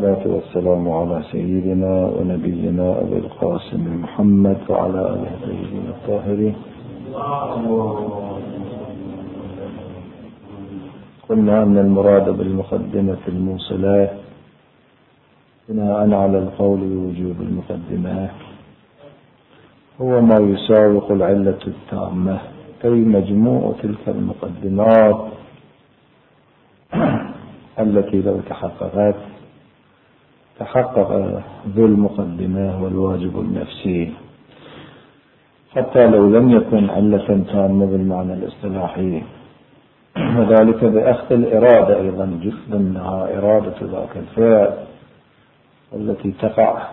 والصلاة والسلام على سيدنا ونبينا أبي القاسم محمد وعلى آله الطيبين الطاهرين. قلنا أن المراد بالمقدمة الموصلة بناء على القول بوجوب المقدمة هو ما يساوق العلة التامة، أي مجموع تلك المقدمات التي لو تحققت تحقق ذو المقدمة والواجب النفسي، حتى لو لم يكن علة تامة بالمعنى الاصطلاحي، وذلك بأخذ الإرادة أيضا جزء منها إرادة ذاك الفعل التي تقع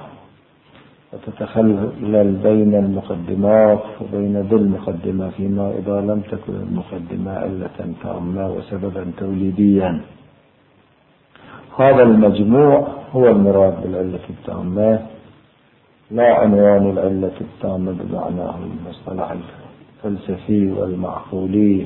وتتخلل بين المقدمات وبين ذي المقدمة، فيما إذا لم تكن المقدمة علة تامة وسببا توليديا. هذا المجموع هو المراد بالعلة التامة، لا عنوان العلة التامة بمعناه المصطلح الفلسفي والمعقولي.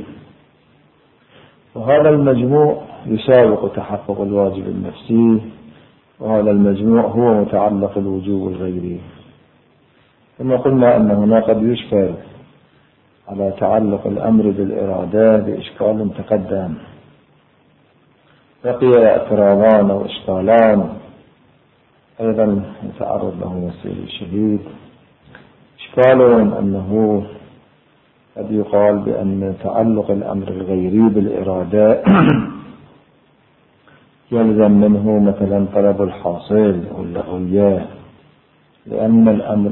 وهذا المجموع يساوق تحقق الواجب النفسي، وهذا المجموع هو متعلق الوجوب الغيري. ثم قلنا أن هنا قد يشكل على تعلق الأمر بالإرادة بإشكال تقدم، بقي اعتراضان أو إشكالان أيضا يتعرض له مسير الشهيد. إشكال أنه قد يقال بأن تعلق الأمر الغيري بالإرادة يلزم منه مثلا طلب الحاصل واللغوية، لأن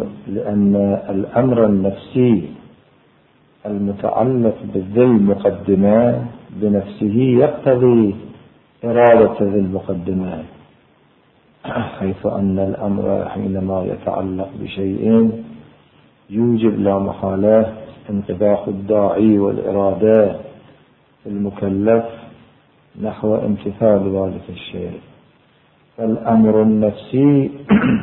الأمر النفسي المتعلق بذي المقدمة بنفسه يقتضي إرادة ذي المقدمة، حيث أن الأمر حينما يتعلق بشيء يوجب لا محالة انطباق الداعي والإرادة المكلف نحو امتثال ذلك الشيء. فالأمر النفسي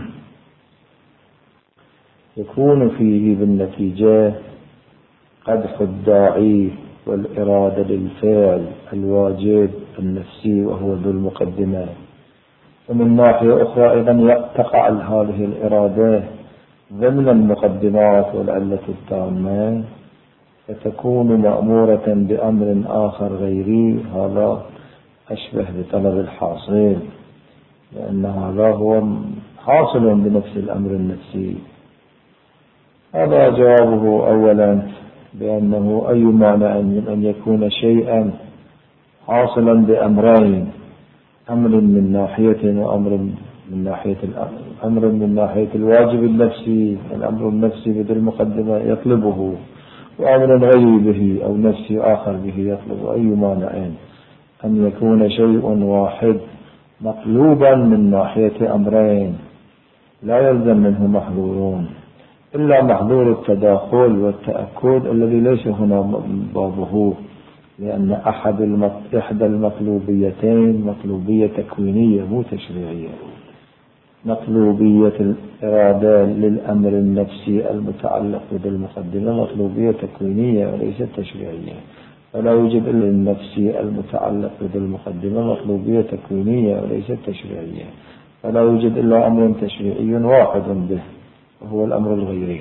يكون فيه بالنتيجة قدح الداعي والإرادة للفعل الواجب النفسي وهو ذو المقدمة. ومن ناحية أخرى أيضا تقع هذه الإرادة ضمن المقدمات والعلة التامة، فتكون مأمورة بأمر آخر غيري، هذا أشبه بطلب الحاصل، لأن هذا هو حاصل بنفس الأمر النفسي. هذا جوابه أولا بأنه أي معنى أن يكون شيئا حاصلا بأمرين، أمر من ناحية وأمر من ناحية أمر من ناحية الواجب النفسي، الأمر النفسي بذي المقدمة يطلبه، وأمر غيري به أو نفسي آخر به يطلب. أي مانع أن يكون شيء واحد مطلوبا من ناحية أمرين لا يلزم منه محظورون، إلا محظور التداخل والتأكد الذي ليس هنا بابه، لأن إحدى المطلوبيتين مطلوبية تكوينية مو تشريعية. مطلوبية الإرادة للأمر النفسي المتعلق بالمقدمة مطلوبية تكوينية وليست تشريعية، فلا يوجد إلا النفسي المتعلق بالمقدمة مطلوبية تكوينية وليست تشريعية، فلا يوجد إلا أمر تشريعي واحد به وهو الأمر الغيري.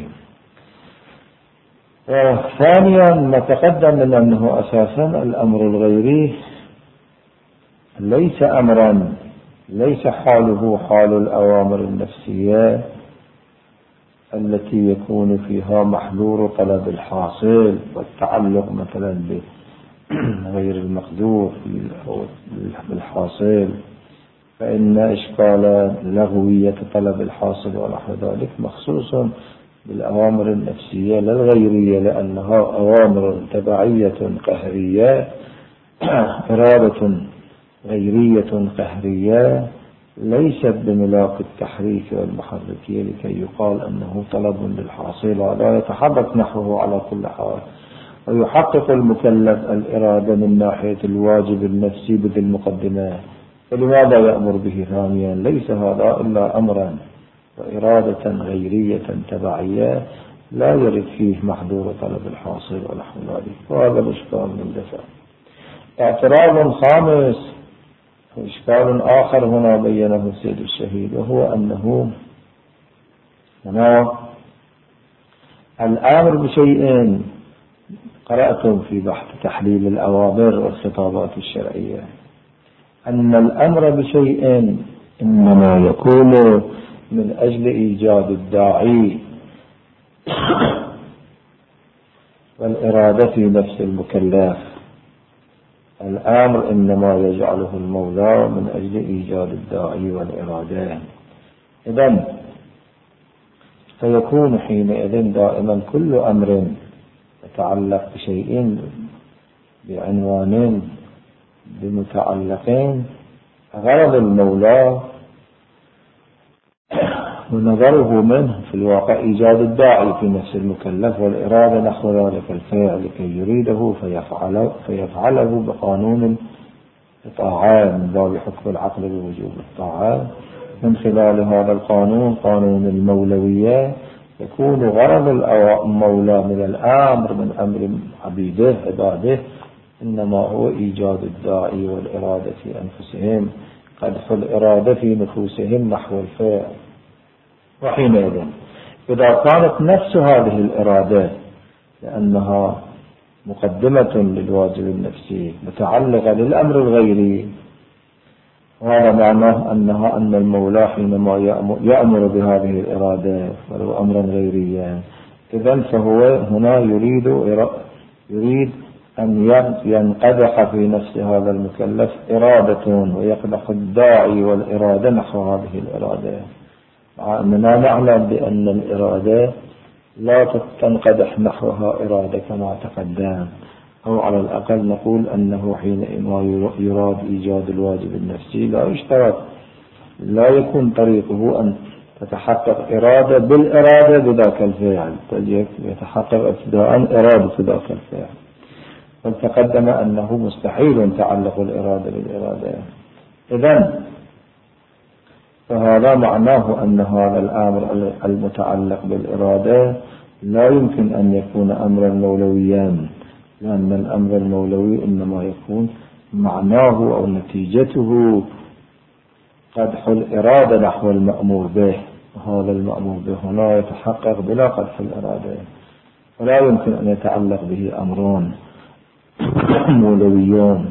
ثانيا ما تقدم من أنه أساسا الأمر الغيري ليس أمرا، ليس حاله حال الأوامر النفسية التي يكون فيها محذور طلب الحاصل والتعلق مثلا بغير المقدور بالحاصل، فإن إشكال لغوية طلب الحاصل ونحو ذلك مخصوص بالأوامر النفسية لا الغيرية، لأنها أوامر تبعية قهرية، إرادة غيرية قهرية ليست بملاك التحريك والمحركية لكي يقال أنه طلب للحاصل ولا يتحرك نحوه على كل حال. ويحقق المكلف الإرادة من ناحية الواجب النفسي بذي المقدمة، فلماذا يأمر به ثانيا؟ ليس هذا إلا أمرا وإرادة غيرية تبعية لا يرد فيه محظور طلب الحاصل ونحو ذلك، وهذا الإشكال من دفع. اعتراض خامس إشكال آخر هنا بينه السيد الشهيد، وهو أنه هنا الأمر بشيء، قرأتم في بحث تحليل الأوامر والخطابات الشرعية أن الأمر بشيء إنما يكون من أجل إيجاد الداعي والإرادة في نفس المكلف. الأمر إنما يجعله المولى من أجل إيجاد الداعي والإرادة. إذن فيكون حينئذ دائما كل أمر يتعلق بشيء بعنوان بمتعلقين غرض المولى ونظره منه في الواقع إيجاد الداعي في نفس المكلف والإرادة نحو ذلك الفعل لكي يريده فيفعله بقانون الطاعة من باب حكم العقل بوجوب الطاعة. من خلال هذا القانون، قانون المولوية، يكون غرض المولى من الأمر من أمر عبيده عباده إنما هو إيجاد الداعي والإرادة في أنفسهم، قدح الإرادة في نفوسهم نحو الفعل. وحينئذ إذا كانت نفس هذه الإرادة لأنها مقدمة للواجب النفسي متعلقة للأمر الغيري، وهذا معناه أن المولى حينما يأمر بهذه الإرادة ولو أمرا غيريا، إذن فهو هنا يريد أن ينقدح في نفس هذا المكلف إرادة ويقدح الداعي والإرادة نحو هذه الإرادة، مع أننا نعلم بأن الإرادة لا تنقدح نحوها إرادة كما تقدم، أو على الأقل نقول أنه حينما يراد إيجاد الواجب النفسي لا يشترط، لا يكون طريقه أن تتحقق إرادة بالإرادة بذاك الفعل، بل يتحقق ابتداء إرادة ذاك الفعل. فتقدم أنه مستحيل تعلق الإرادة بالإرادة. إذن فهذا معناه أن هذا الأمر المتعلق بالإرادة لا يمكن أن يكون أمرا مولويا، لأن الأمر المولوي إنما يكون معناه أو نتيجته قدح الإرادة نحو المأمور به، وهذا المأمور به هنا يتحقق بلا قدح الإرادة، ولا يمكن أن يتعلق به أمرون مولويون.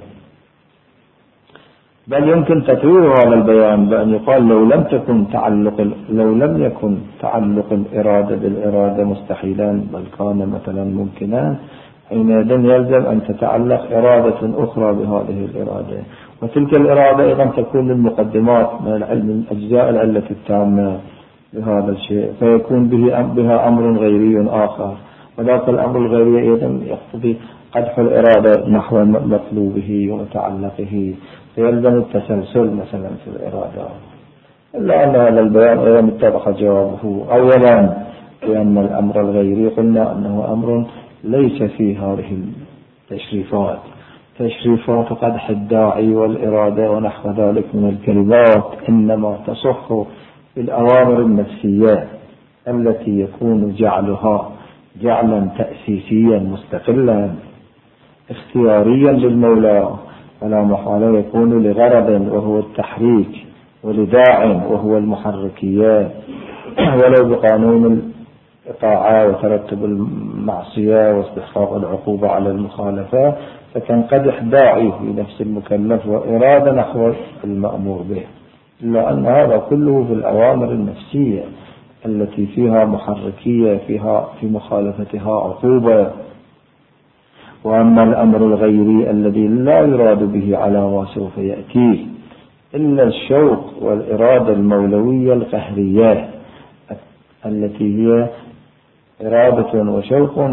بل يمكن تطوير هذا البيان بأن يقال لو لم يكن تعلق الإرادة بالإرادة مستحيلا بل كان مثلا ممكنا، حينئذ يلزم أن تتعلق إرادة أخرى بهذه الإرادة، وتلك الإرادة أيضا تكون المقدمات من العلم من أجزاء العلة التامة بهذا الشيء، فيكون بها أمر غيري آخر، وذاك الأمر الغيري أيضا يقتضي قدح الإرادة نحو مطلوبه ومتعلقه، فيلزم التسلسل مثلا في الإرادة. إلا أن هذا البيان أيضا اتضح جوابه. أولا لأن الأمر الغيري قلنا أنه أمر ليس في هذه التشريفات، تشريفات قدح الداعي والإرادة ونحو ذلك من الكلمات، إنما تصح في الأوامر النفسية التي يكون جعلها جعلا تأسيسيا مستقلا اختياريا للمولى، فلا محالة يكون لغرض وهو التحريك، ولداع وهو المحركيات، ولو بقانون الإطاعة وترتب المعصية واستحقاق العقوبة على المخالفة، فتنقدح داعي في نفس المكلف وإرادة نحو المأمور به. إلا أن هذا كله في الأوامر النفسية التي فيها محركية، فيها في مخالفتها عقوبة. وأما الأمر الغيري الذي لا يراد به على ما سوف يأتيه إلا الشوق والإرادة المولوية القهرية التي هي إرادة وشوق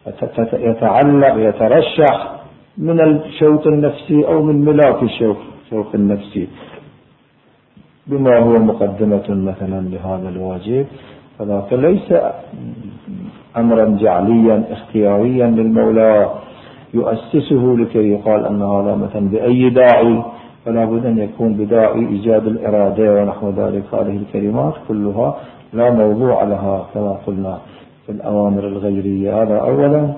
يترشح من الشوق النفسي أو من ملاك الشوق النفسي بما هو مقدمة مثلا لهذا الواجب، فذاك ليس أمرا جعليا اختياريا للمولى يؤسسه لكي يقال أن هذا مثلا بأي داعي، فلا بد أن يكون بداعي إيجاد الإرادة ونحو ذلك. هذه الكلمات كلها لا موضوع لها كما قلنا في الأوامر الغيرية. هذا أولا.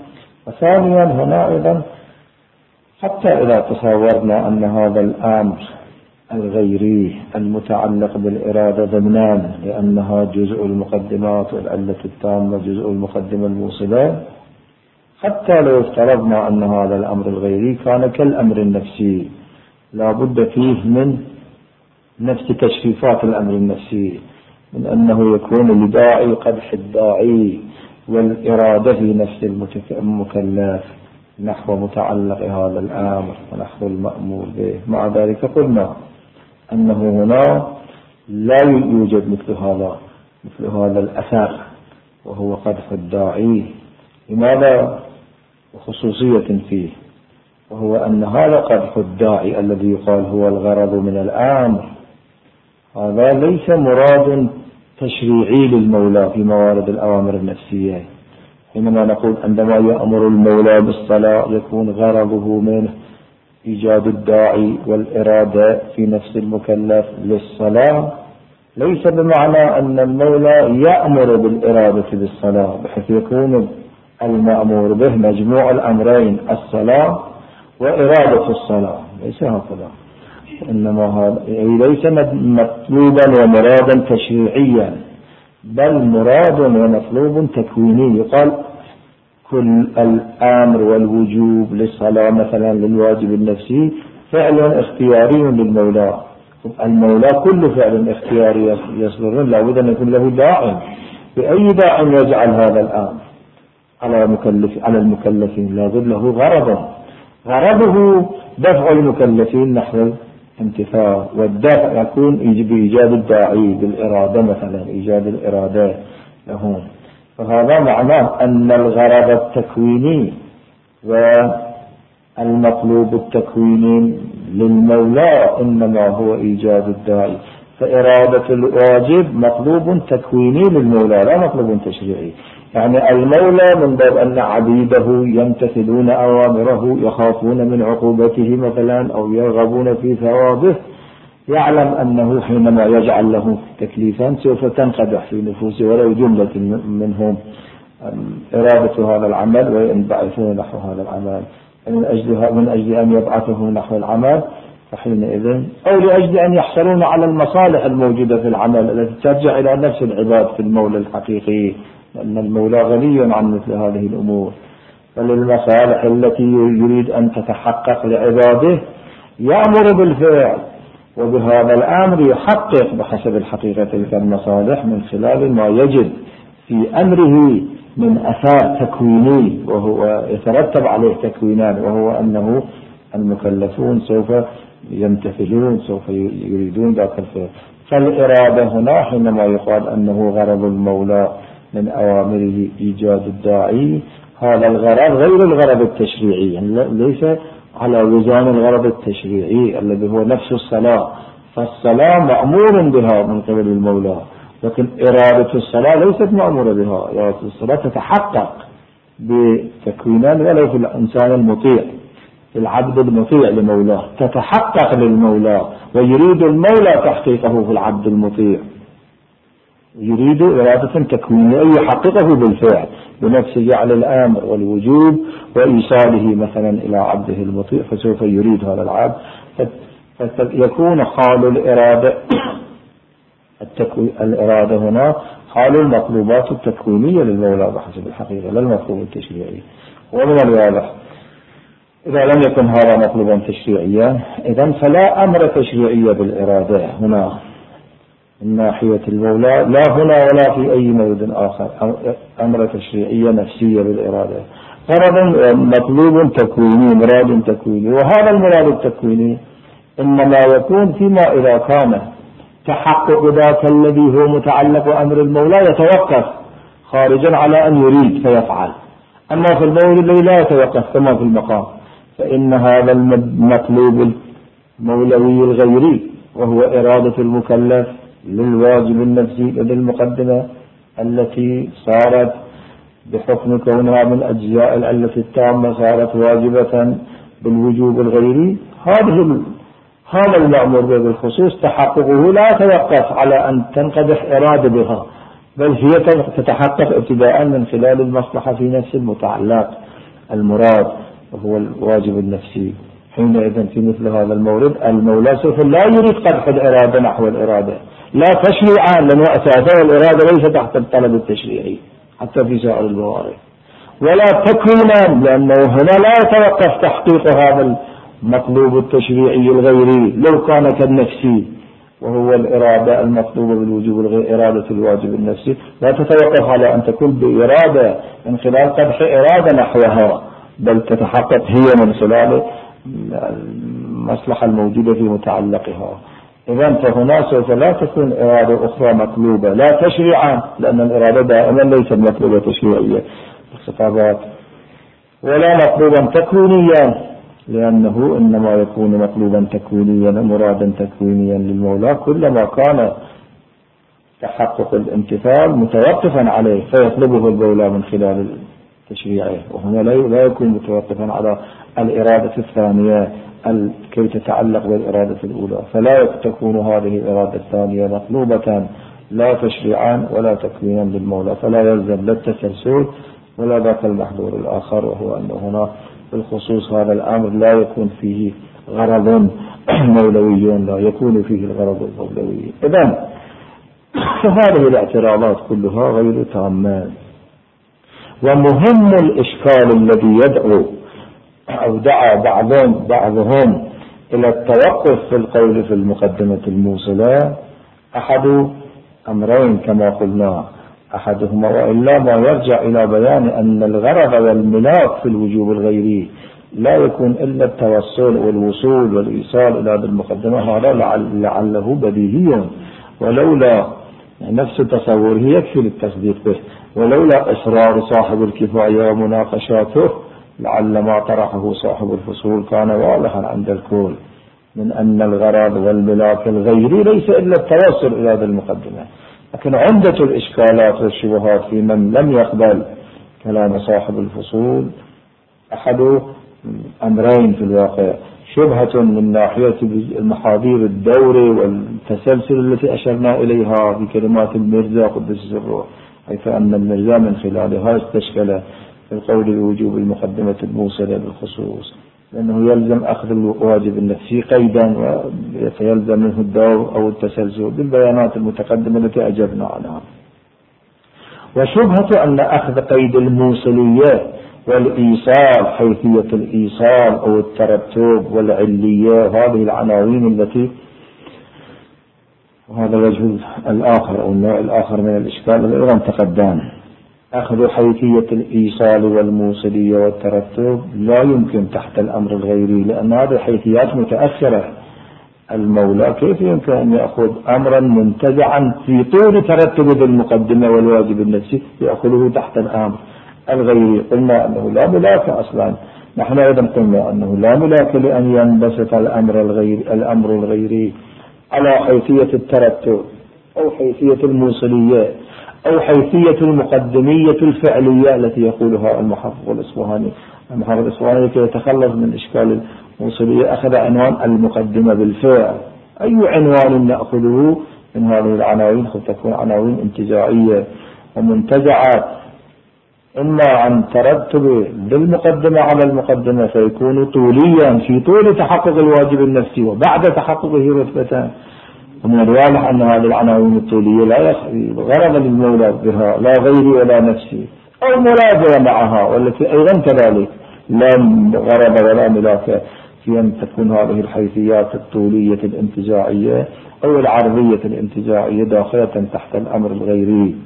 وثانيا هنا أيضا حتى إذا تصورنا أن هذا الأمر الغيري المتعلق بالإرادة ضمنان، لأنها جزء المقدمات والعلة التامة جزء المقدمة الموصلة. حتى لو افترضنا أن هذا الأمر الغيري كان كالأمر النفسي، لا بد فيه من نفس تشريفات الأمر النفسي، من أنه يكون لداعي قدح الداعي والإرادة في نفس المكلف نحو متعلق هذا الأمر ونحو المأمور به. مع ذلك قلنا أنه هنا لا يوجد مثل هذا الأثر وهو قدح الداعي. لماذا؟ وخصوصية فيه، وهو أن هذا قدح الداعي الذي يقال هو الغرض من الأمر، هذا ليس مراد تشريعي للمولى في موارد الأوامر النفسية. حينما نقول عندما يأمر المولى بالصلاة يكون غرضه منه إيجاد الداعي والإرادة في نفس المكلف للصلاة، ليس بمعنى أن المولى يأمر بالإرادة بالصلاة بحيث يكون المأمور به مجموع الأمرين الصلاة وإرادة الصلاة، ليس هكذا. إنما هذا ليس مطلوبا ومرادا تشريعيا، بل مراد ومطلوب تكويني. يقال كل الأمر والوجوب للصلاة مثلا للواجب النفسي فعل اختياري للمولى. المولى كل فعل اختياري يصدر لا بد أن يكون له داعي. بأي داع يجعل هذا الأمر على المكلفين؟ لا بد له غرضه دفع المكلفين نحو الامتثال، والدفع يكون بإيجاد الداعي بالإرادة مثلا إيجاد الإرادة لهم. فهذا معناه أن الغرض التكويني والمطلوب التكويني للمولى إنما هو إيجاد الداعي. فإرادة الواجب مطلوب تكويني للمولى لا مطلوب تشريعي. يعني المولى من باب أن عبيده يمتثلون أوامره يخافون من عقوبته مثلا أو يرغبون في ثوابه، يعلم أنه حينما يجعل له تكليفا سوف تنقدح في نفوسه ولو جملة منهم إرادة هذا العمل وينبعثون نحو هذا العمل من أجل أن يبعثه نحو العمل، فحينئذ أو لأجل أن يحصلون على المصالح الموجودة في العمل التي ترجع إلى نفس العباد في المولى الحقيقي، لأن المولى غني عن مثل هذه الأمور. فللمصالح التي يريد أن تتحقق لعباده يأمر بالفعل، وبهذا الأمر يحقق بحسب الحقيقة تلك المصالح من خلال ما يجد في أمره من أثار تكويني وهو يترتب عليه تكوينان، وهو أنه المكلفون سوف يمتثلون سوف يريدون ذاك الفعل. فالإرادة هنا حينما يقال أنه غرض المولى من أوامره إيجاد الداعي، هذا الغرض غير الغرض التشريعي، ليس على وزان الغرض التشريعي الذي هو نفس الصلاة. فالصلاة مأمور بها من قبل المولى، لكن إرادة الصلاة ليست مأمورة بها. إرادة الصلاة تتحقق بتكوينان ولو في الإنسان المطيع، العبد المطيع لمولاه تتحقق للمولى، ويريد المولى تحقيقه في العبد المطيع، يريد إرادة تكوينية يحققه بالفعل بنفس جعل الأمر والوجوب وإيصاله مثلا إلى عبده المطيع، فسوف يريد هذا العبد. فيكون حال الإرادة هنا حال المطلوبات التكوينية للمولى بحسب الحقيقة لا المطلوب التشريعي. ومن الواضح إذا لم يكن هذا مطلوبا تشريعيا إذن فلا أمر تشريعي بالإرادة هنا من ناحية المولى، لا هنا ولا في أي مورد آخر أمر تشريعية نفسية بالإرادة. غرض مطلوب تكويني مراد تكويني، وهذا المراد التكويني إنما يكون فيما إذا كان تحقق ذاك الذي هو متعلق أمر المولى يتوقف خارجا على أن يريد فيفعل. أما في المورد الذي لا يتوقف كما في المقام فإن هذا المطلوب المولوي الغيري وهو إرادة المكلف للواجب النفسي للمقدمة التي صارت بحكم كونها من أجزاء العلة التامة صارت واجبة بالوجوب الغيري. هذا المأمور به بالخصوص تحققه لا يتوقف على أن تنقدح إرادة بها، بل هي تتحقق ابتداء من خلال المصلحة في نفس المتعلق المراد وهو الواجب النفسي. حينئذ في مثل هذا المورد المولى سوف لا يريد قدح الإرادة نحو الإرادة، لا تشريعا، لأن أساسا الإرادة ليس تحت الطلب التشريعي حتى في سائر الموارد، ولا تكوينا، لأنه هنا لا يتوقف تحقيق هذا المطلوب التشريعي الغيري لو كان كالنفسي، وهو الإرادة المطلوبة بالوجوب الغير إرادة الواجب النفسي، لا تتوقف على أن تكون بإرادة من خلال قدح إرادة نحوها، بل تتحقق هي من خلال المصلحة الموجودة في متعلقها. إذن فهنا سوف لا تكون إرادة أخرى مطلوبة لا تشريعا، لأن الإرادة دائما ليست مطلوبة تشريعية الخطابات، ولا مطلوبا تكوينيا، لأنه إنما يكون مطلوبا تكوينيا مرادا تكوينيا للمولى كلما كان تحقق الامتثال متوقفا عليه فيطلبه المولى من خلال تشريعه، وهنا لا يكون متوقفا على الإرادة الثانية كي تتعلق بالإرادة الأولى، فلا تكون هذه الإرادة الثانية مطلوبة لا تشريعا ولا تكوينا للمولى، فلا يلزم لا التسلسل ولا ذاك المحظور الآخر، وهو أن هنا بالخصوص هذا الأمر لا يكون فيه غرض مولوي، لا يكون فيه الغرض المولوي. إذن فهذه الاعتراضات كلها غير تامة. ومهم الإشكال الذي يدعو أو دعا بعضهم إلى التوقف في القول في المقدمة الموصلة أحد أمرين كما قلنا، أحدهما وإلا ما يرجع إلى بيان أن الغرض والملاك في الوجوب الغيري لا يكون إلا التوصل والوصول والإيصال إلى هذه المقدمة، هذا لعله بديهي، ولولا نفس تصوره يكفي للتصديق به، ولولا إصرار صاحب الكفاية ومناقشاته لعل ما طرحه صاحب الفصول كان واضحا عند الكل من أن الغرض والملاك الغيري ليس إلا التوصل إلى هذه المقدمة. لكن عمدة الإشكالات والشبهات في من لم يقبل كلام صاحب الفصول أحد أمرين في الواقع، شبهة من ناحية المحاذير الدور والتسلسل التي أشرنا إليها في كلمات المرزا قدس سره، حيث أن المرزا من خلالها استشكل في القول بوجوب المقدمة الموصلة بالخصوص، لأنه يلزم أخذ الواجب النفسي قيدا ويتيلزم منه الدور أو التسلسل بالبيانات المتقدمة التي أجبنا عنها. وشبهة أن أخذ قيد الموصلية والإيصال حيثية الإيصال أو الترتب والعلية، هذه العناوين التي، وهذا الوجه الآخر أو النوع الآخر من الإشكال الذي تقدم، أخذ حيثية الإيصال والموصلية والترتب لا يمكن تحت الأمر الغيري، لأن هذه حيثيات متأثرة. المولى كيف يمكن أن يأخذ أمرا منتزعا في طول ترتب المقدمة والواجب النفسي يأخذه تحت الأمر الغيري؟ قلنا أنه لا ملاك أصلا، نحن أيضا قلنا أنه لا ملاك لأن ينبسط الأمر الغيري على حيثية الترتب أو حيثية الموصلية أو حيثية المقدمية الفعلية التي يقولها المحقق الإصفهاني. المحقق الإصفهاني كي يتخلص من إشكال الموصلية أخذ عنوان المقدمة بالفعل. أي عنوان نأخذه من هذه العناوين قد تكون عناوين انتزاعية ومنتزعة، إما عن ترتب بالمقدمة على المقدمة فيكون طوليا في طول تحقق الواجب النفسي وبعد تحققه رتبتان، ومن الواضح أن هذه العناوين الطولية لا غرض للمولى بها لا غيري ولا نفسي، أو مراجعة معها والتي أيضا كذلك لا غرض ولا ملاك في أن تكون هذه الحيثيات الطولية الانتزاعية أو العرضية الانتزاعية داخلة تحت الأمر الغيري.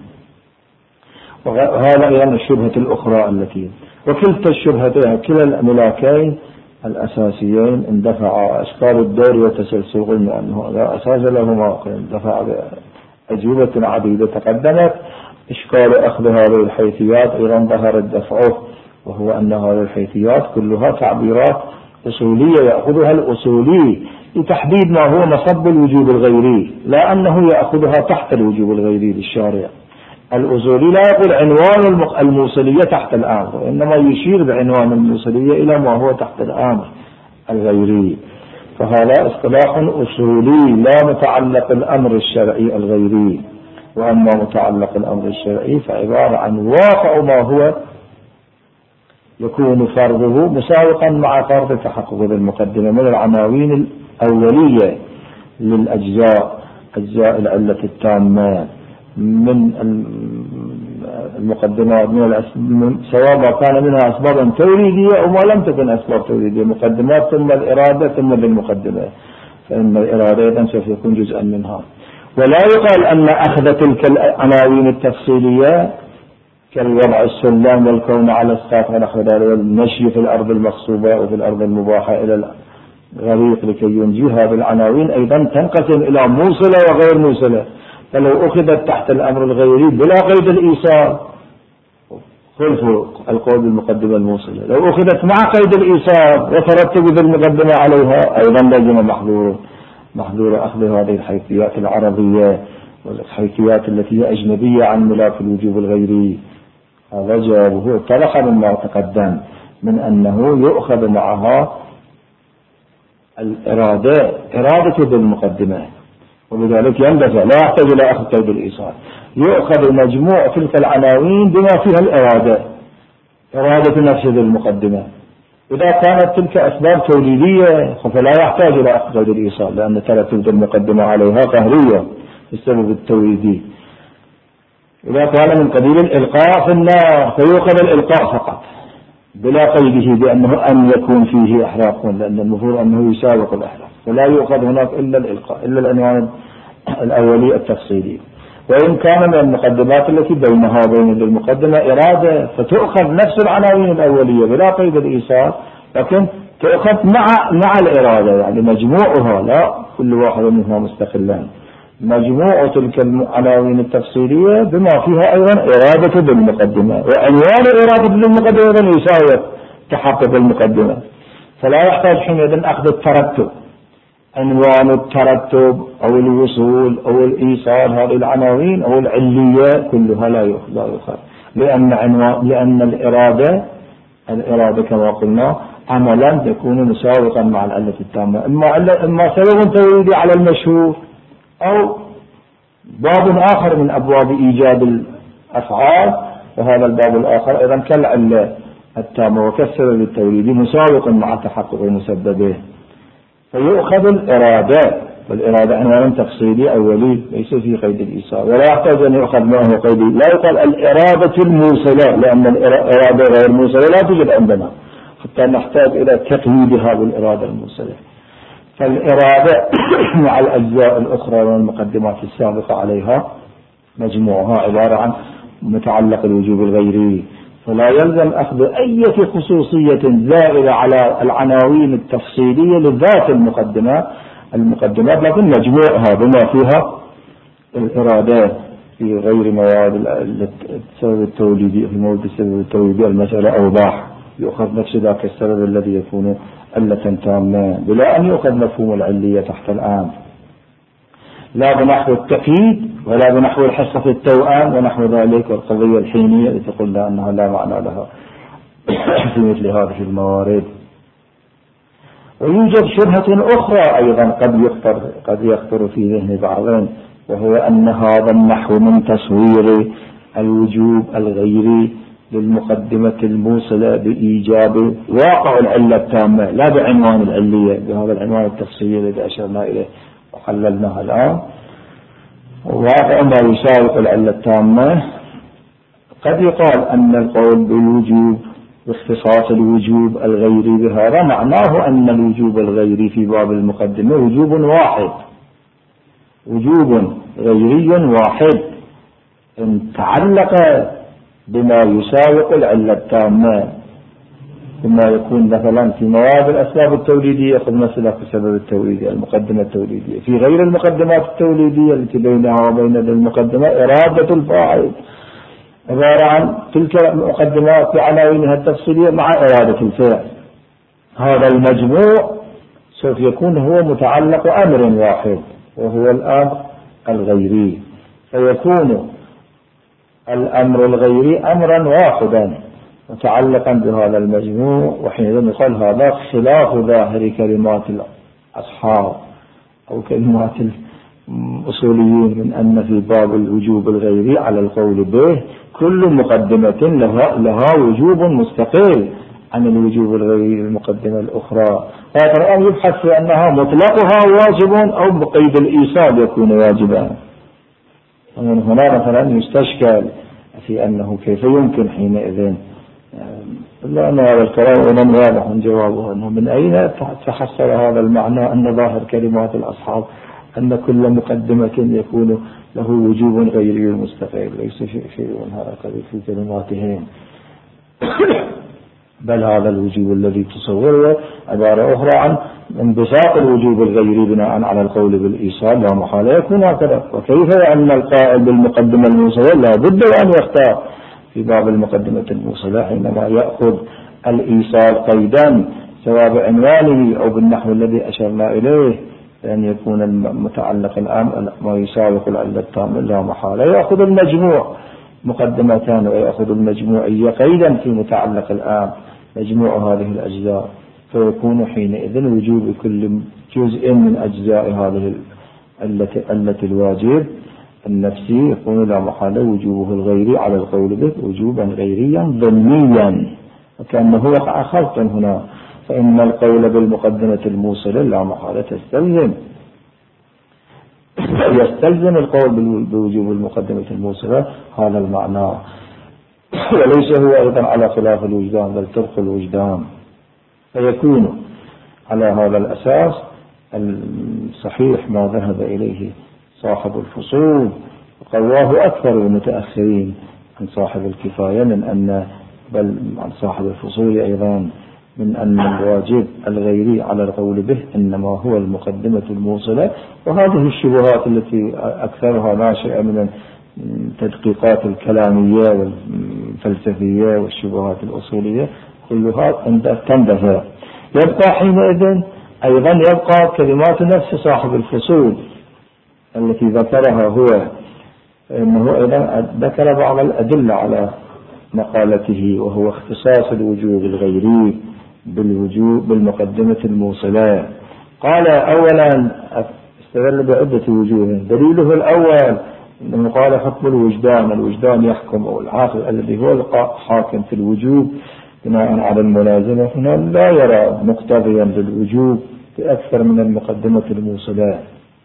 وهذا أيضا الشبهة الأخرى التي، وكلتا الشبهتين كلا الملاكين الأساسيين اندفع أشكال الدور والتسلسل، قلنا أنه لا أساس لهما، اندفع بأجوبة عديدة تقدمت. إشكال أخذ هذه الحيثيات أيضا ظهر دفعه، وهو أن هذه الحيثيات كلها تعبيرات أصولية يأخذها الأصولي لتحديد ما هو نصب الوجوب الغيري، لا أنه يأخذها تحت الوجوب الغيري للشارع. الأصولي لا يقول عنوان الموصلية تحت الأمر، وإنما يشير بعنوان الموصلية إلى ما هو تحت الأمر الغيري، فهذا اصطلاح أصولي لا متعلق الأمر الشرعي الغيري. وأما متعلق الأمر الشرعي فعبارة عن واقع ما هو يكون فرضه مساوقا مع فرض تحقق المقدمة من العناوين الأولية للأجزاء، أجزاء العلة التامة من المقدمات سواء كان منها أسبابا توريدية أو ما لم تكن أسباب توريدية، مقدمات ثم الإرادة ثم بالمقدمة، فإن الإرادة أيضا سوف يكون جزءا منها. ولا يقال أن أخذ تلك العناوين التفصيلية كالوضع السلم والكون على السطح ونحو ذلك والمشي في الأرض المغصوبة وفي الأرض المباحة إلى الغريق لكي ينجيها بالعناوين أيضا تنقسم إلى موصلة وغير موصلة. فلو أخذت تحت الأمر الغيري بلا قيد الإيصال خلف القول بالمقدمة الموصلة، لو أخذت مع قيد الإيصال وترتب بالمقدمة عليها أيضا لازم محظور أخذ هذه الحيثيات العربية والحيثيات التي هي أجنبية عن ملاك الوجوب الغيري. هذا جوابه اتضح مما تقدم من أنه يؤخذ معها إرادة بالمقدمة، ولذلك يندفع لا يحتاج إلى أخذ قيد الإيصال، يؤخذ مجموع تلك العناوين بما فيها إرادة نفسه المقدمة. إذا كانت تلك أسباب توليدية فلا يحتاج إلى أخذ قيد الإيصال، لأن ترتب المقدمة عليها قهرية السبب التوليدي. إذا كان من قبيل الإلقاء في النار فيؤخذ الإلقاء فقط بلا قيده بأنه أن يكون فيه إحراق، لأن المفروض أنه يسابق الإحراق، فلا يؤخذ هناك إلا الإلقاء إلا العنوان الأولي التفصيلي. وإن كان من المقدمات التي بينها وبين المقدمة إرادة فتؤخذ نفس العناوين الأولية بلا قيد الإيصال، لكن تؤخذ مع الإرادة، يعني مجموعها لا كل واحد منها مستقلا، مجموع تلك العناوين التفصيلية بما فيها أيضا إرادة بالمقدمة، وعنوان إرادة بالمقدمة يساوي تحقق المقدمة، فلا يحتاج حينئذ أخذ الترتب، عنوان الترتب أو الوصول أو الإيصال، هذه العناوين أو العلية كلها لا يؤخذ، لأن الإرادة كما قلنا عملا تكون مساوقا مع العلة التامة، إما سبب توليدي على المشهور أو باب آخر من أبواب إيجاد الأفعال، وهذا الباب الآخر أيضا كالعلة التامة وكالسبب التوليدي مساوق مع تحقق مسببه، فيؤخذ الإرادة، والإرادة عنوان تفصيلي أولي ليس في قيد الإيصال، ولا يحتاج أن يؤخذ معه قيد، لا يقال الإرادة الموصلة، لأن الإرادة غير موصلة لا توجد عندنا حتى نحتاج إلى تقييدها بالإرادة الموصلة. فالإرادة مع الأجزاء الأخرى والمقدمات السابقة عليها مجموعها عبارة عن متعلق الوجوب الغيري، فلا يلزم أخذ أي خصوصية زائدة على العناوين التفصيلية لذات المقدمات، لكن مجموعها بما فيها الإرادة في غير مواد السبب التوليدي، في مواد السبب التوليدي المسألة أوضح، يؤخذ نفس ذاك السبب الذي يكون علة تامة بلا أن يؤخذ مفهوم العلية تحت الآن، لا بنحو التقييد ولا بنحو الحصة في التوأم ونحو ذلك، والقضية الحينية التي قلنا أنها لا معنى لها في مثل هذه الموارد. ويوجد شبهة أخرى أيضا قد يخطر في ذهن بعضهم، وهو أن هذا النحو من تصوير الوجوب الغيري للمقدمة الموصلة بإيجاب واقع العلة التامة لا بعنوان العلية، بهذا العنوان التفصيلي الذي أشرنا إليه وحللناها الآن، واقع ما يساوق العلة التامة. قد يقال أن القول بالوجوب واختصاص الوجوب الغيري بهذا معناه أن الوجوب الغيري في باب المقدمة وجوب واحد، وجوب غيري واحد إن تعلق بما يساوق العلة التامة، ثم يكون مثلا في مواد الأسباب التوليدية يأخذ مثلا في السبب التوليدي المقدمة التوليدية، في غير المقدمات التوليدية التي بينها وبين المقدمة إرادة الفاعل، عبارة عن تلك المقدمات بعناوينها التفصيلية مع إرادة الفعل. هذا المجموع سوف يكون هو متعلق أمر واحد وهو الأمر الغيري، فيكون الأمر الغيري أمرا واحدا متعلقا بهذا المجموع، وحينئذ يقال هذا خلاف ظاهر كلمات الأصحاب أو كلمات الأصوليين من أن في باب الوجوب الغيري على القول به كل مقدمة لها وجوب مستقل عن الوجوب الغيري للمقدمة الأخرى. فالآن يبحث في أنها مطلقها واجب أو بقيد الإيصال يكون واجبا. ومن هنا مثلا يستشكل في أنه كيف يمكن حينئذ، إلا أن هذا الكلام لم واضح جوابه أنه من أين تحصل هذا المعنى أن ظاهر كلمات الأصحاب أن كل مقدمة يكون له وجوب غيري مستقل، ليس شيء من هذا في كلماتهم، بل هذا الوجوب الذي تصوره عبارة أخرى عن انبساط الوجوب الغيري بناء على القول بالإيصال، لا محالة يكون هكذا. وكيف أن القائل بالمقدمة الموصلة لا بد أن يختار في باب المقدمة الموصلة حينما يأخذ الإيصال قيدا سواء بعنوانه أو بالنحو الذي أشرنا إليه، أن يكون المتعلق الآن ما يسابق العلة التامة لا محالة يأخذ المجموع مقدمتان ويأخذ المجموعية قيدا في متعلق الآن مجموع هذه الأجزاء، فيكون حينئذ وجوب كل جزء من أجزاء هذه التي الواجب النفسي يكون لا محالة وجوبه الغيري على القول به وجوبا غيريا ظنيا، وكأنه وقع خلطا هنا. فإن القول بالمقدمة الموصلة لا محالة يستلزم القول بوجوب المقدمة الموصلة هذا المعنى، وليس هو أيضا على خلاف الوجدان بل طبق الوجدان. فيكون على هذا الأساس الصحيح ما ذهب إليه صاحب الفصول وقواه أكثر المتأخرين عن صاحب الكفاية، من أن بل عن صاحب الفصول أيضا من أن الواجب الغيري على القول به إنما هو المقدمة الموصلة. وهذه الشبهات التي أكثرها ناشئة من التدقيقات الكلامية والفلسفية والشبهات الأصولية كلها تندثر. يبقى حينئذ أيضا يبقى كلمات نفس صاحب الفصول التي ذكرها هو، إنه أيضا ذكر بعض الأدلة على مقالته، وهو اختصاص الوجوب الغيري بالوجوب بالمقدمة الموصلة. قال أولا استدل بعدة وجوه. دليله الأول أنه قال حكم الوجدان يحكم، أو العاقل الذي هو الحاكم في الوجوب بناء على الملازمة هنا لا يرى مقتضيا للوجوب بأكثر من المقدمة الموصلة.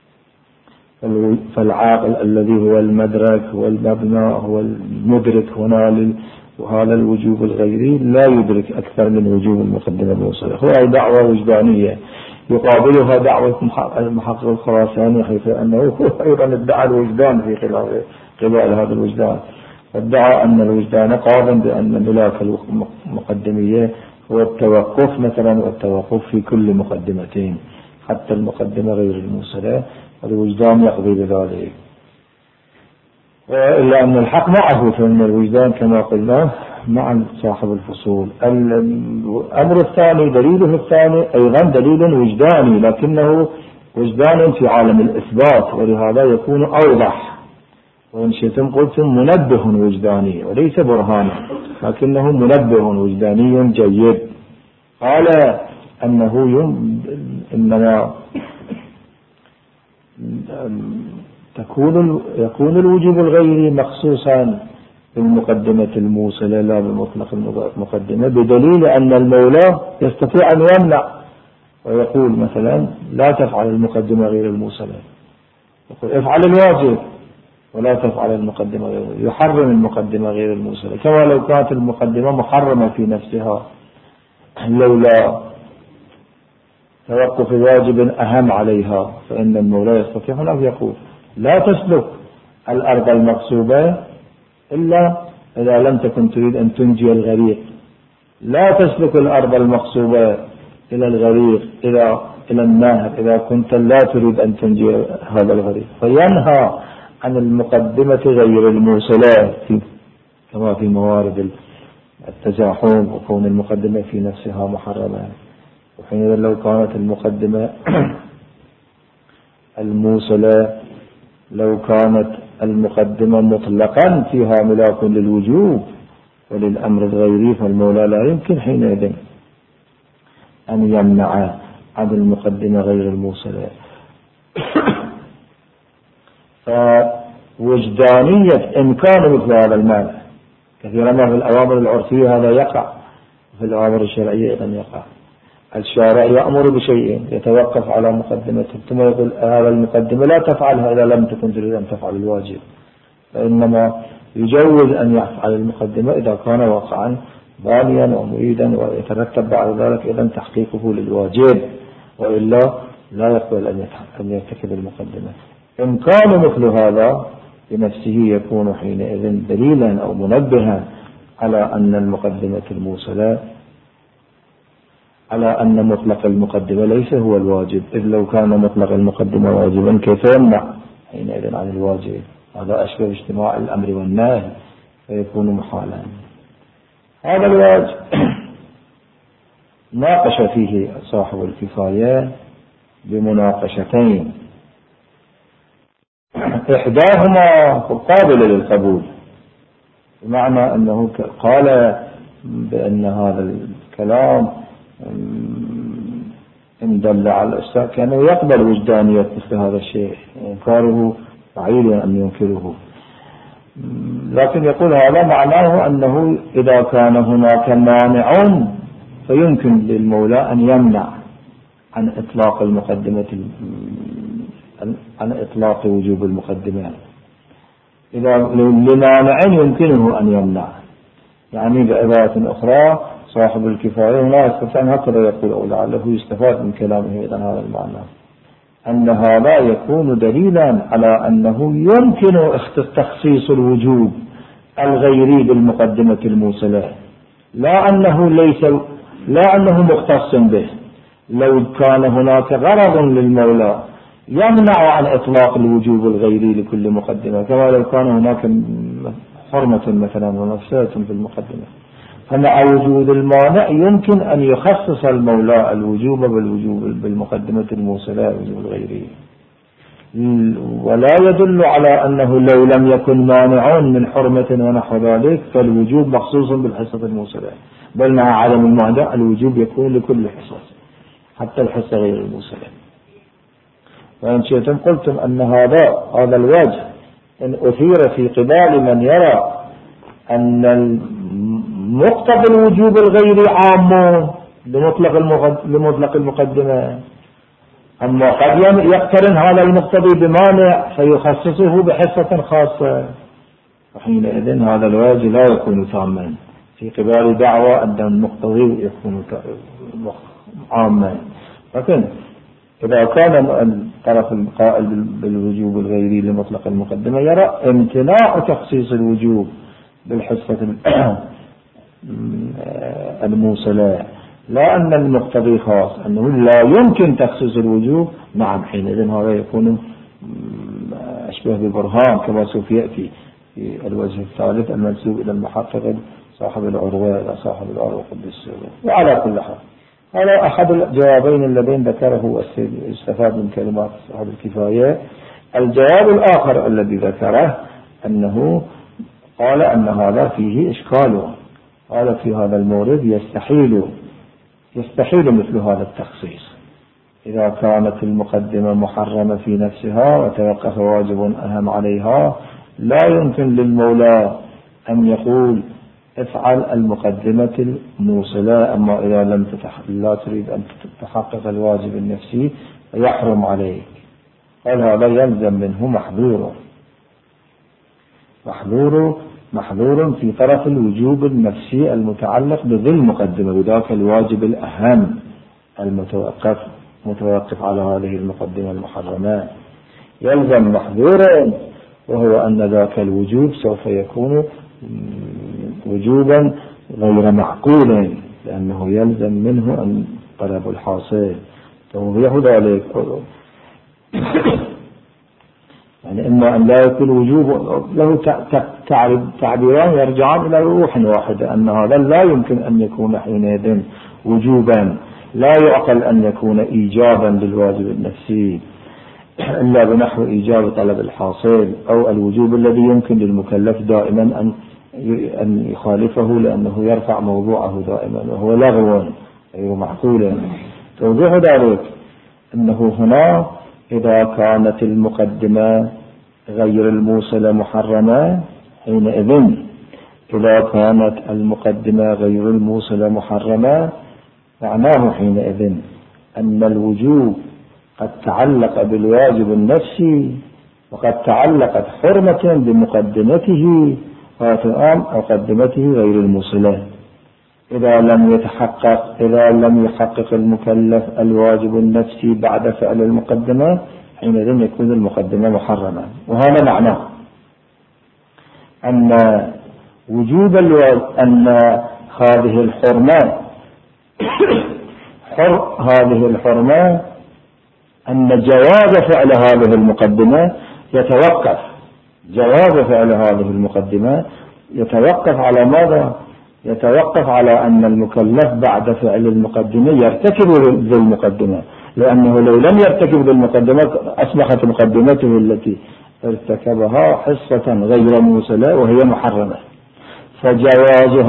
فالعاقل الذي هو المدرك والمبنى هو المدرك هنا وهذا الوجوب الغيري لا يدرك أكثر من وجوب المقدمة الموصلة. هو دعوة وجدانية يقابلها دعوة المحقق الخراساني، حيث أنه هو أيضا ادعى الوجدان في خلال هذا الوجدان، وادعى أن الوجدان قاضٍ بأن ملاك المقدمية هو التوقف مثلا، والتوقف في كل مقدمتين حتى المقدمة غير الموصلة، الوجدان يقضي بذلك. إلا أن الحق معه، فإن الوجدان كما قلنا مع صاحب الفصول. الأمر الثاني دليله الثاني أيضا دليل وجداني، لكنه وجدان في عالم الإثبات، ولهذا يكون أوضح، وإن شئتم قلتم منبه وجداني وليس برهانا، لكنه منبه وجداني جيد. قال أنه إنما يكون الوجوب الغيري مخصوصا بالمقدمة الموصلة لا بمطلق المقدمة، بدليل أن المولى يستطيع أن يمنع ويقول مثلا لا تفعل المقدمة غير الموصلة، يقول افعل الواجب ولا تفعل المقدمة غير، يحرم المقدمة غير الموصلة، كما لو كانت المقدمة محرمة في نفسها لولا توقف واجب أهم عليها، فإن المولى يستطيع أن يقول لا تسلك الأرض المقصوبة إلا إذا لم تكن تريد أن تنجي الغريق، لا تسلك الأرض المقصوبة إلى الغريق إلى النهر إذا كنت لا تريد أن تنجي هذا الغريق، فينهى عن المقدمة غير الموصلة كما في موارد التزاحم وكون المقدمة في نفسها محرمة. وحينئذ لو كانت المقدمة الموصلة لو كانت المقدمة مطلقا فيها ملاك للوجوب وللأمر الغيري، فالمولى لا يمكن حينئذ أن يمنع عن المقدمة غير الموصلة. فوجدانية إمكان مثل هذا المانع كثيرا ما في الأوامر العرفية هذا يقع، في الأوامر الشرعية أيضا يقع. الشارع يأمر بشيء يتوقف على مقدمته، ثم يقول هذا المقدمة لا تفعلها إذا لم تكن تريد أن تفعل الواجب، فإنما يجوز أن يفعل المقدمة إذا كان واقعا بانيا ومريدا ويترتب بعد ذلك إذن تحقيقه للواجب، وإلا لا يقبل أن يرتكب المقدمة. إن كان مثل هذا بنفسه يكون حينئذ دليلا أو منبها على أن المقدمة الموصلة، على أن مطلق المقدمة ليس هو الواجب، إذ لو كان مطلق المقدمة واجبا كيف يمنع حينئذ عن الواجب؟ هذا أشبه اجتماع الأمر والنهي فيكون محالا. هذا الواجب ناقش فيه صاحب الكفاية بمناقشتين، إحداهما قابلة للقبول، بمعنى أنه قال بأن هذا الكلام إن دل على الإشراك كان يقبل وجدانية مثل هذا الشيء، إنكاره بعيد أن ينكره، لكن يقول هذا معناه أنه إذا كان هناك مانع فيمكن للمولى أن يمنع عن إطلاق المقدمة، عن إطلاق وجوب المقدمة، إذا لمانع يمكنه أن يمنع. يعني بعبارة أخرى صاحب الكفاية لا يستطيع أن هكذا يقول، أو لعله يستفاد من كلامه أيضا هذا المعنى، أن هذا يكون دليلا على أنه يمكن تخصيص الوجوب الغيري بالمقدمة الموصلة، لا أنه مختص به. لو كان هناك غرض للمولى يمنع عن إطلاق الوجوب الغيري لكل مقدمة، كما لو كان هناك حرمة مثلا ونفسات في المقدمة، فمع وجود المانع يمكن أن يخصص المولى الوجوب بالمقدمة الموصلة الوجوب الغيري، ولا يدل على أنه لو لم يكن مانع من حرمة ونحو ذلك فالوجوب مخصوص بالحصة الموصلة، بل مع عدم المانع الوجوب يكون لكل حصة حتى الحصة غير الموصلة. وإن شئتم قلتم أن هذا الوجه إن أثير في قبال من يرى أن مقتضى الوجوب الغيري عام لمطلق المقدمة، أما قد يقترن هذا المقتضي بمانع فيخصصه بحصة خاصة، وحينئذ هذا الوجه لا يكون تاما في قبال دعوى أن المقتضي يكون عاما. لكن إذا كان الطرف القائل بالوجوب الغيري لمطلق المقدمة يرى امتناع تخصيص الوجوب بالحصة الموصلة، لا أن المقتضي خاص، أنه لا يمكن تخصيص الوجوب، نعم حينئذ هذا يكون أشبه ببرهان كما سوف يأتي في الوجه الثالث المنسوب إلى المحقق صاحب العروة إلى صاحب العروة قدس. وعلى كل حال هذا أحد الجوابين اللذين ذكره استفاد من كلمات صاحب الكفاية. الجواب الآخر الذي ذكره أنه قال أن هذا فيه إشكال، قال في هذا المورد يستحيل مثل هذا التخصيص إذا كانت المقدمة محرمة في نفسها وتوقف واجب أهم عليها، لا يمكن للمولى أن يقول افعل المقدمة الموصلة، أما إذا لا تريد أن تحقق الواجب النفسي فيحرم عليك. قال هذا يلزم منه محظور في طرف الوجوب النفسي المتعلق بذي المقدمة، بذاك الواجب الأهم متوقف على هذه المقدمة المحرمة، يلزم محظورا، وهو أن ذاك الوجوب سوف يكون وجوبا غير معقولا، لأنه يلزم منه أن طلب الحاصل توضيح ذلك. يعني إما أن لا يكون وجوب له تعبيران يرجعان إلى روح واحدة، أن هذا لا يمكن أن يكون حينئذ وجوبا، لا يعقل أن يكون إيجابا للواجب النفسي إلا بنحو إيجاب طلب الحاصل، أو الوجوب الذي يمكن للمكلف دائما أن يخالفه لأنه يرفع موضوعه دائما وهو لغو غير معقول. توضيح ذلك أنه هنا إذا كانت المقدمة غير الموصلة محرمة حينئذ إذا كانت المقدمة غير الموصلة محرمة، معناه حينئذ أن الوجوب قد تعلق بالواجب النفسي، وقد تعلقت حرمة بمقدمته مقدمته غير الموصلة. إذا لم يحقق المكلف الواجب النفسي بعد فعل المقدمة، حينئذ يكون المقدمة محرمة. وهذا معناه أن وجوب أن هذه الحرمة أن جواز فعل هذه المقدمة يتوقف على ماذا؟ يتوقف على أن المكلف بعد فعل المقدمة يرتكب بالمقدمة، لأنه لو لم يرتكب بالمقدمة أصبحت مقدمته التي ارتكبها حصة غير موصلة وهي محرمة. فجواز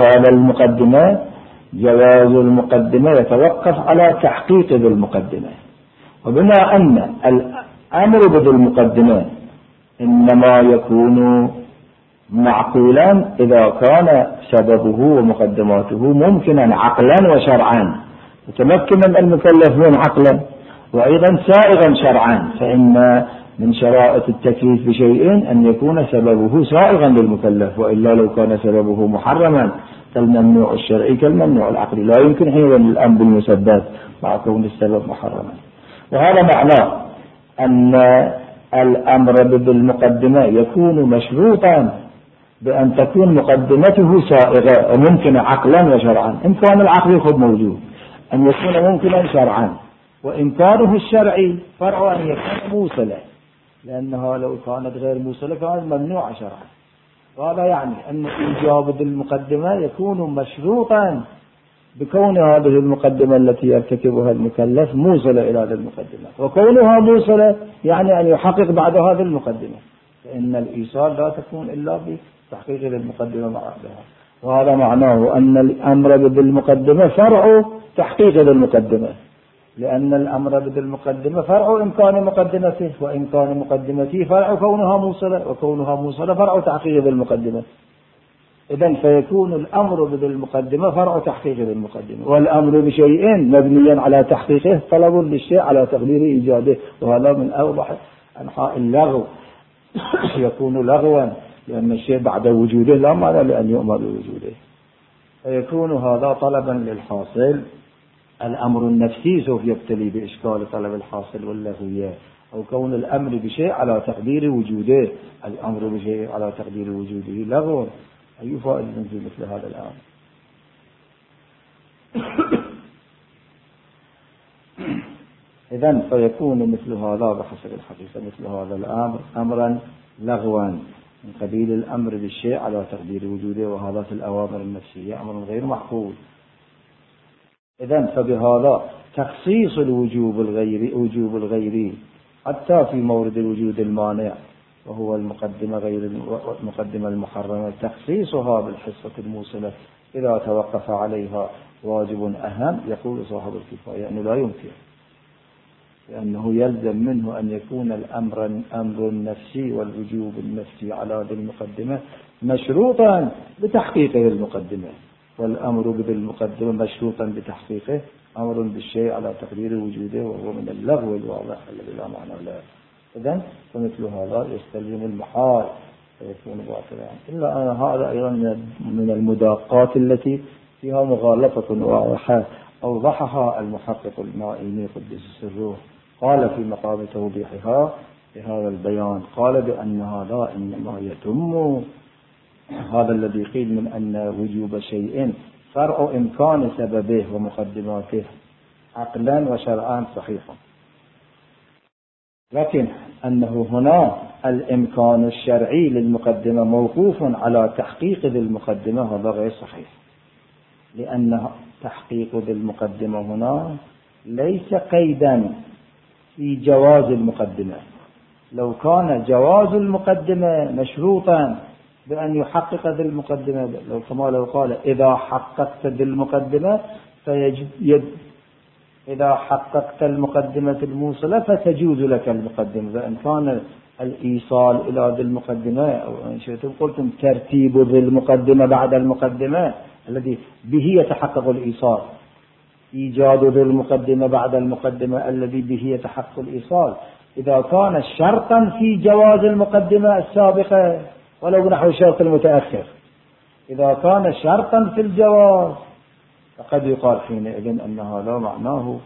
جواز المقدمة يتوقف على تحقيق ذي المقدمة. وبما أن الأمر بذي المقدمة إنما يكون معقولا إذا كان سببه ومقدماته ممكنا عقلا وشرعا، متمكنا المكلف من عقلا وأيضا سائغا شرعا، فإن من شرائط التكليف بشيء أن يكون سببه سائغا للمكلف، وإلا لو كان سببه محرما كالممنوع الشرعي كالممنوع العقلي لا يمكن حينئذ الأمر بالمسبب مع كون السبب محرما. وهذا معناه أن الأمر بالمقدمة يكون مشروطا بأن تكون مقدمته سائغة وممكن عقلا وشرعا. إمكان العقل خب موجود، أن يكون ممكنا شرعا، وإمكانه الشرعي فرع أن يكون موصلة، لأنها لو كانت غير موصلة كانت ممنوعة شرعا. وهذا يعني أن إيجاب المقدمة يكون مشروطا بكون هذه المقدمة التي يرتكبها المكلف موصلة إلى هذه المقدمة، وكونها موصلة يعني أن يحقق بعد هذه المقدمة، فإن الإيصال لا تكون إلا بتحقيق المقدمة بعدها. وهذا معناه أن الأمر بالمقدمة فرع تحقيق المقدمة، لأن الأمر بالمقدمة فرع إمكان مقدمته، وإمكان مقدمته فرع كونها موصلة، وكونها موصلة فرع تحقيق المقدمة. إذن فيكون الأمر بالمقدمة فرع تحقيق المقدمة، والأمر بشيء مبنيا على تحقيقه طلب للشيء على تقدير إيجاده، وهذا من أوضح أنحاء اللغو. يكون لغوا لأن الشيء بعد وجوده لا معنى لأن يؤمر بوجوده، فيكون هذا طلبا للحاصل. الأمر النفسي سوف يبتلي بإشكال طلب الحاصل واللغوية، أو كون الأمر بشيء على تقدير وجوده، الأمر بشيء على تقدير وجوده لغو. أي فائدة في مثل هذا الأمر؟ إذن فيكون مثل هذا بحسب الحقيقة مثل هذا الأمر أمرا لغوا من قبيل الأمر بالشيء على تقدير وجوده، وهذا في الأوامر النفسية أمر غير معقول. إذن فبهذا تخصيص وجوب الغيري حتى في مورد الوجود المانع وهو المقدمة المحرمة، تخصيصها بالحصة الموصلة إذا توقف عليها واجب أهم، يقول صاحب الكفاية أنه لا يمكن، لأنه يلزم منه أن يكون الأمر النفسي والوجوب النفسي على ذي المقدمة مشروطا بتحقيقه المقدمة، والأمر بالمقدمة مشروطا بتحقيقه أمر بالشيء على تقدير وجوده، وهو من اللغو الواضح الذي لا معنى له. إذن فمثل هذا يستلزم المحال فيكون باطلا. إلا أن هذا أيضا من المداقات التي فيها مغالطة واضحة أوضحها المحقق المائيني قدس سره، قال في مقام توضيحها بهذا البيان، قال بأن هذا إنما يتم هذا الذي قيل من أن وجوب شيء فرع إمكان سببه ومقدماته عقلا وشرعا صحيح، لكن أنه هنا الإمكان الشرعي للمقدمة موقوف على تحقيق ذي المقدمة، هذا غير صحيح، لأن تحقيق ذي المقدمة هنا ليس قيدا في جواز المقدمة. لو كان جواز المقدمة مشروطا بأن يحقق ذي المقدمة، لو قال إذا حققت ذي المقدمة إذا حققت المقدمة الموصلة فتجوز لك المقدمة، فإن كان الإيصال إلى ذي المقدمة، أو إن شئتم قلتم ترتيب ذي المقدمة بعد المقدمة الذي به يتحقق الإيصال، إيجاد ذي المقدمة بعد المقدمة الذي به يتحقق الإيصال، إذا كان شرطا في جواز المقدمة السابقة ولو نحو الشرط المتأخر، إذا كان شرطا في الجواز فقد يقال حينئذ أن هذا معناه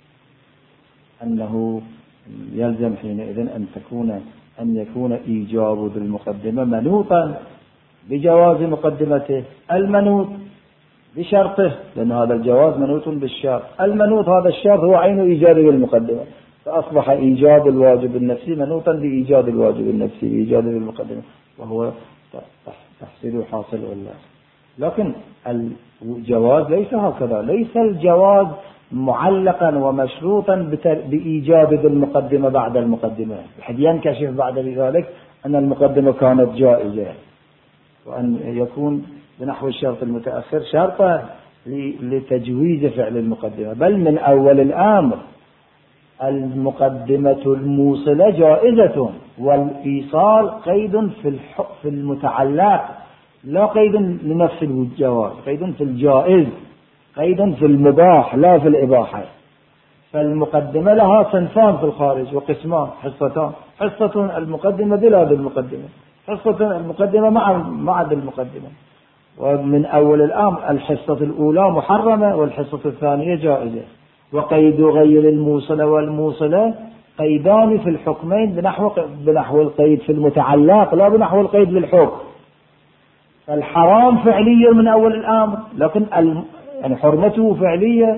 أنه يلزم حينئذ أن يكون إيجاب ذي المقدمة منوطا بجواز مقدمته، المنوط بشرطه، لأن هذا الجواز منوط بالشرط، المنوط هذا الشرط هو عين إيجاد ذي المقدمة، فأصبح إيجاد الواجب النفسي منوطا بإيجاد الواجب النفسي بإيجاد ذي المقدمة، وهو تحصيل حاصل والله. لكن الجواز ليس هكذا، ليس الجواز معلقا ومشروطا بإيجاب ذي المقدمة بعد المقدمة، بحيث ينكشف بعد ذلك أن المقدمة كانت جائزة، وأن يكون بنحو الشرط المتأخر شرطا لتجويز فعل المقدمة، بل من أول الأمر المقدمة الموصلة جائزة، والإيصال قيد في المتعلق، لا قيد لنفس الجواز، قيد في الجائز، قيد في المباح لا في الإباحة. فالمقدمة لها صنفان في الخارج وقسمان، حصتان، حصة المقدمة بلا بالمقدمة، حصة المقدمة مع بالمقدمة. ومن أول الأمر الحصة الأولى محرمة والحصة الثانية جائزة. وقيد غير الموصلة والموصلة قيدان في الحكمين بنحو القيد في المتعلق لا بنحو القيد للحكم. الحرام فعليا من أول الأمر، لكن يعني حرمته فعلية،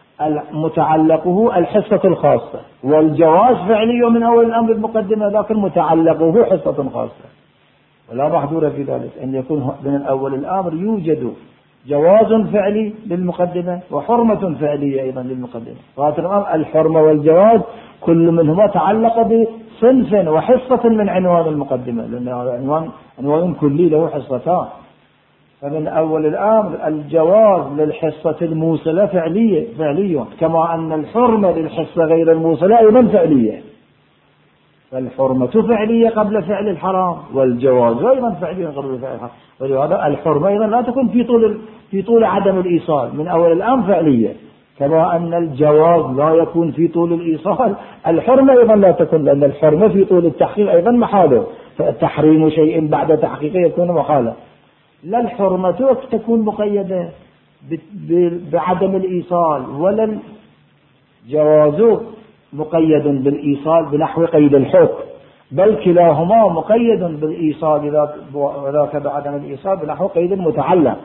متعلقه الحصة الخاصة، والجواز فعلي من أول الأمر المقدمة، لكن متعلقه حصة خاصة، ولا محظور في ذلك أن يكون من أول الأمر يوجد جواز فعلي للمقدمة وحرمة فعلية أيضا للمقدمة. وهذا الحرمة والجواز كل منهما تعلق بصنف وحصة من عنوان المقدمة، لأن عنوان كلي له حصتان. فمن أول الأمر الجواز للحصة الموصلة فعلية، كما أن الحرمة للحصة غير الموصلة أيضا فعلية، فالحرمة فعلية قبل فعل الحرام، والجواز أيضا فعليا قبل فعل الحرام. ولهذا الحرمة أيضا لا تكون في طول عدم الإيصال، من أول الأمر فعلية، كما أن الجواز لا يكون في طول الإيصال، الحرمة أيضا لا تكون، لأن الحرمة في طول التحقيق أيضا محاله، فتحريم شيء بعد تحقيقه يكون محاله. لا الحرمة تكون مقيدة بعدم الإيصال، ولا الجواز مقيد بالإيصال بنحو قيد الحكم، بل كلاهما مقيد بالإيصال وذاك بعدم الإيصال بنحو قيد المتعلق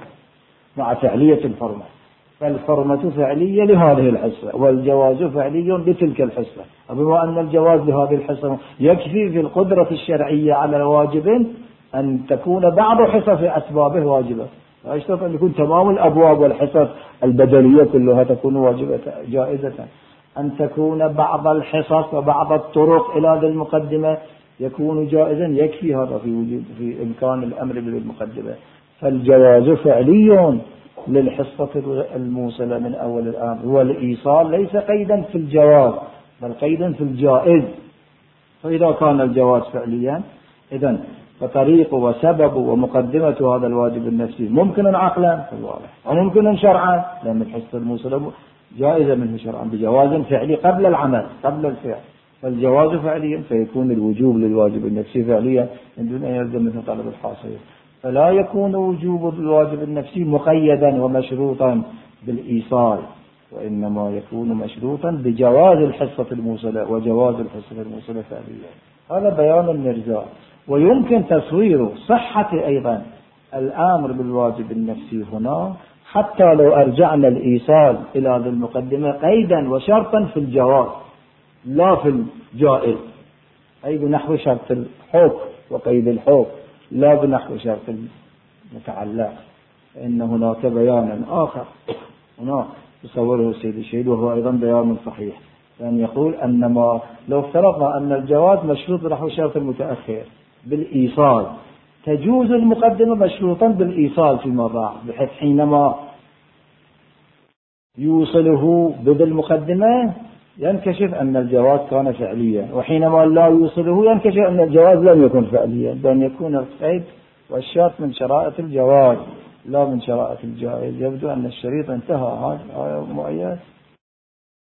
مع فعلية الحرمة. فالحرمة فعلية لهذه الحصة، والجواز فعلي لتلك الحصة. وبما أن الجواز لهذه الحصة يكفي في القدرة الشرعية على الواجب أن تكون بعض حصص أسبابه واجبة، لا يشترط أن يكون تمام الأبواب والحصص البدلية كلها تكون واجبة جائزة، أن تكون بعض الحصص وبعض الطرق إلى ذي المقدمة يكون جائزا، يكفي هذا في إمكان الأمر بالمقدمة. فالجواز فعلي للحصة الموصلة من أول الأمر، والإيصال ليس قيدا في الجواز بل قيدا في الجائز. فإذا كان الجواز فعليا إذن فطريق وسبب ومقدمة هذا الواجب النفسي ممكن عقلا وممكن شرعا، لأن الحصة الموصلة جائزة منه شرعا بجواز فعلي قبل العمل قبل الفعل، فالجواز فعليا فيكون الوجوب للواجب النفسي فعليا من دون أن يلزم منه طلب الحاصل. فلا يكون وجوب الواجب النفسي مقيدا ومشروطا بالإيصال، وإنما يكون مشروطا بجواز الحصة الموصلة وجواز الحصة الموصلة فعليا. هذا بيان المرزاء. ويمكن تصوير صحة أيضا الأمر بالواجب النفسي هنا، حتى لو أرجعنا الإيصال إلى ذي المقدمة قيدا وشرطا في الجواز لا في الجائز، أي بنحو شرط الحكم وقيد الحكم لا بنحو شرط المتعلق، فإن هناك بيانا آخر هنا تصوره السيد الشهيد، وهو أيضا بيان صحيح، لأن يقول أنما لو افترضنا أن الجواز مشروط نحو شرط المتأخر بالإيصال، تجوز المقدمة مشروطا بالإيصال فيما بعد، بحيث حينما يوصله بذي المقدمة ينكشف أن الجواز كان فعليا، وحينما لا يوصله ينكشف أن الجواز لم يكن فعليا، بأن يكون القيد والشرط من شرائط الجواز لا من شرائط الجائز. يبدو أن الشريط انتهى. هذا آية مؤيد.